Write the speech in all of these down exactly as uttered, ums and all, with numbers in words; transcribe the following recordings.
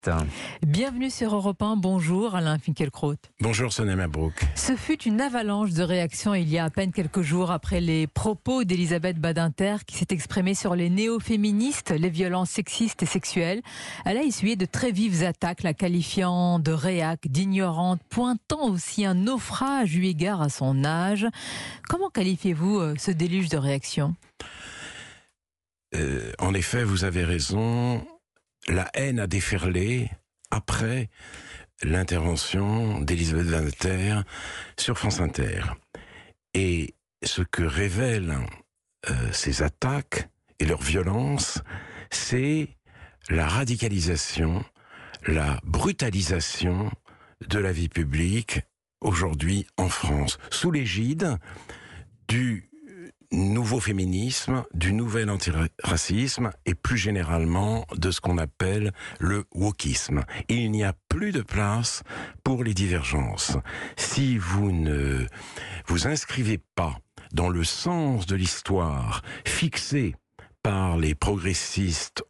Bienvenue sur Europe un, bonjour Alain Finkielkraut. Bonjour Sonia Mabrouk. Ce fut une avalanche de réactions il y a à peine quelques jours après les propos d'Elisabeth Badinter qui s'est exprimée sur les néo-féministes, les violences sexistes et sexuelles. Elle a essuyé de très vives attaques, la qualifiant de réac, d'ignorante, pointant aussi un naufrage eu égard à son âge. Comment qualifiez-vous ce déluge de réactions ? euh, En effet, vous avez raison. La haine a déferlé après l'intervention d'Elisabeth Badinter sur France Inter. Et ce que révèlent euh, ces attaques et leur violence, c'est la radicalisation, la brutalisation de la vie publique aujourd'hui en France, sous l'égide du nouveau féminisme, du nouvel antiracisme et plus généralement de ce qu'on appelle le wokisme. Il n'y a plus de place pour les divergences. Si vous ne vous inscrivez pas dans le sens de l'histoire fixé par les progressistes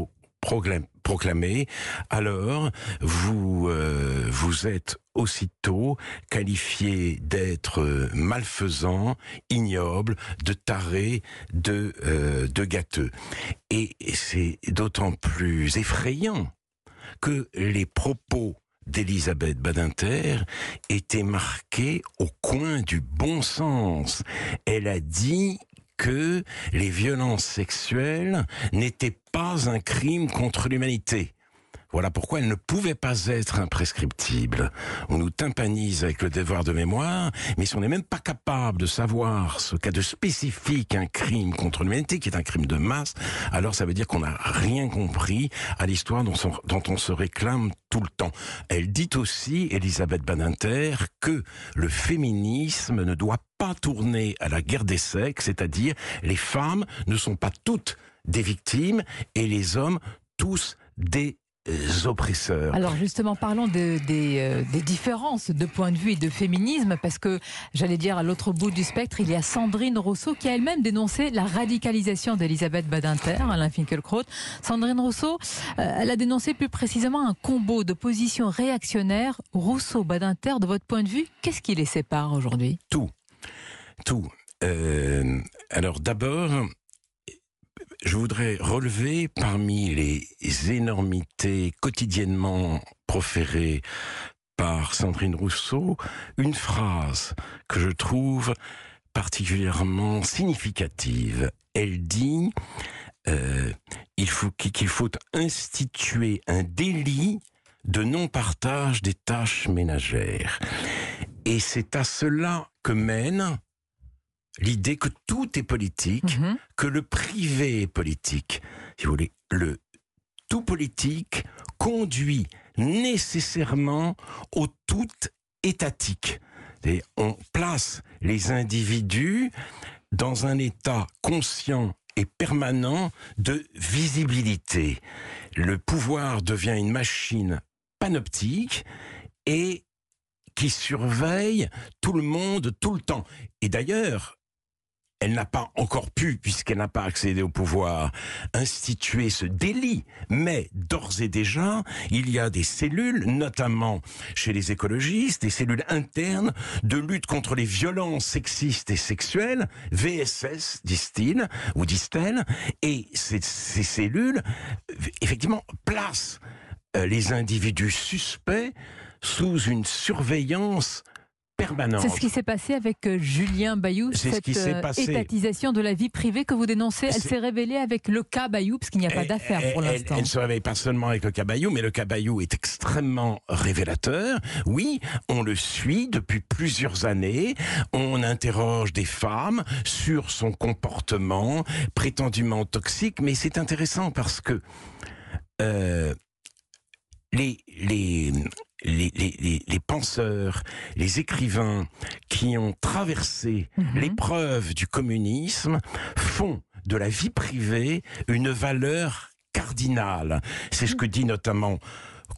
auto-proclamés, alors vous, euh, vous êtes aussitôt qualifié d'être malfaisant, ignoble, de taré, de, euh, de gâteux. Et c'est d'autant plus effrayant que les propos d'Elisabeth Badinter étaient marqués au coin du bon sens. Elle a dit que les violences sexuelles n'étaient pas un crime contre l'humanité. Voilà pourquoi elle ne pouvait pas être imprescriptible. On nous tympanise avec le devoir de mémoire, mais si on n'est même pas capable de savoir ce qu'a de spécifique un crime contre l'humanité, qui est un crime de masse, alors ça veut dire qu'on n'a rien compris à l'histoire dont, son, dont on se réclame tout le temps. Elle dit aussi, Elisabeth Badinter, que le féminisme ne doit pas tourner à la guerre des sexes, c'est-à-dire les femmes ne sont pas toutes des victimes et les hommes tous des oppresseurs. Alors justement, parlons de, des, euh, des différences de point de vue et de féminisme, parce que, j'allais dire, à l'autre bout du spectre, il y a Sandrine Rousseau qui a elle-même dénoncé la radicalisation d'Elisabeth Badinter, Alain Finkielkraut. Sandrine Rousseau, euh, elle a dénoncé plus précisément un combo de positions réactionnaires. Rousseau-Badinter, de votre point de vue, qu'est-ce qui les sépare aujourd'hui ? Tout. Tout. Euh, alors d'abord, je voudrais relever parmi les énormités quotidiennement proférées par Sandrine Rousseau une phrase que je trouve particulièrement significative. Elle dit euh, il faut, qu'il faut instituer un délit de non-partage des tâches ménagères. Et c'est à cela que mène l'idée que tout est politique, mmh. que le privé est politique. Si vous voulez, le tout politique conduit nécessairement au tout étatique. Et on place les individus dans un état conscient et permanent de visibilité. Le pouvoir devient une machine panoptique et qui surveille tout le monde tout le temps. Et d'ailleurs, elle n'a pas encore pu, puisqu'elle n'a pas accédé au pouvoir, instituer ce délit. Mais d'ores et déjà, il y a des cellules, notamment chez les écologistes, des cellules internes de lutte contre les violences sexistes et sexuelles, V S S, disent-ils, ou disent-elles, et ces, ces cellules, effectivement, placent les individus suspects sous une surveillance permanente. C'est ce qui s'est passé avec Julien Bayou, c'est cette ce étatisation de la vie privée que vous dénoncez. Elle c'est... s'est révélée avec le cas Bayou, parce qu'il n'y a pas d'affaire pour l'instant. Elle, elle ne se réveille pas seulement avec le cas Bayou, mais le cas Bayou est extrêmement révélateur. Oui, on le suit depuis plusieurs années. On interroge des femmes sur son comportement prétendument toxique, mais c'est intéressant parce que euh, les... les Les, les, les, les penseurs, les écrivains qui ont traversé mmh. l'épreuve du communisme font de la vie privée une valeur cardinale. C'est ce que dit notamment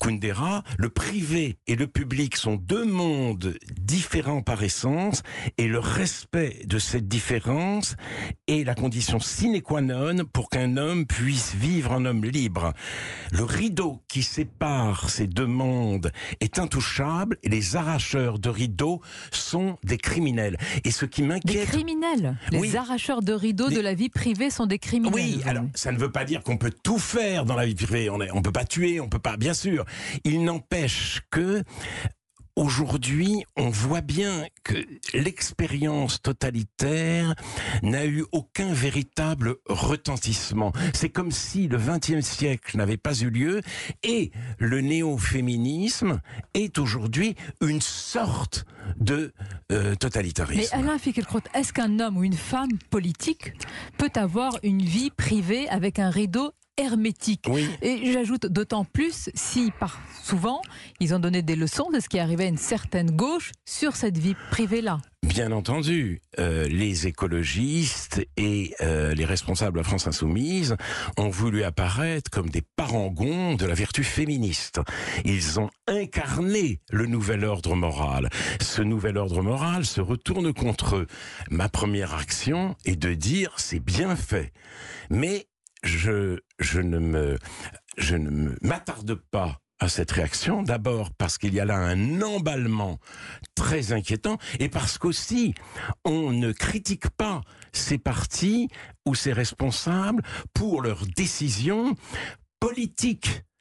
Kundera, le privé et le public sont deux mondes différents par essence, et le respect de cette différence est la condition sine qua non pour qu'un homme puisse vivre un homme libre. Le rideau qui sépare ces deux mondes est intouchable, et les arracheurs de rideaux sont des criminels. Et ce qui m'inquiète... Des criminels. Les oui. arracheurs de rideaux Les... de la vie privée sont des criminels. Oui, alors ça ne veut pas dire qu'on peut tout faire dans la vie privée. On ne peut pas tuer, on peut pas, bien sûr. Il n'empêche que aujourd'hui, on voit bien que l'expérience totalitaire n'a eu aucun véritable retentissement. C'est comme si le vingtième siècle n'avait pas eu lieu, et le néo-féminisme est aujourd'hui une sorte de euh, totalitarisme. Mais Alain Finkielkraut, est-ce qu'un homme ou une femme politique peut avoir une vie privée avec un rideau hermétique? Oui. Et j'ajoute d'autant plus si, par souvent, ils ont donné des leçons de ce qui arrivait à une certaine gauche sur cette vie privée-là. Bien entendu, euh, les écologistes et euh, les responsables de la France Insoumise ont voulu apparaître comme des parangons de la vertu féministe. Ils ont incarné le nouvel ordre moral. Ce nouvel ordre moral se retourne contre eux. Ma première action est de dire c'est bien fait, mais je, je ne me, je ne m'attarde pas à cette réaction, d'abord parce qu'il y a là un emballement très inquiétant, et parce qu'aussi on ne critique pas ces partis ou ces responsables pour leurs décisions politiques.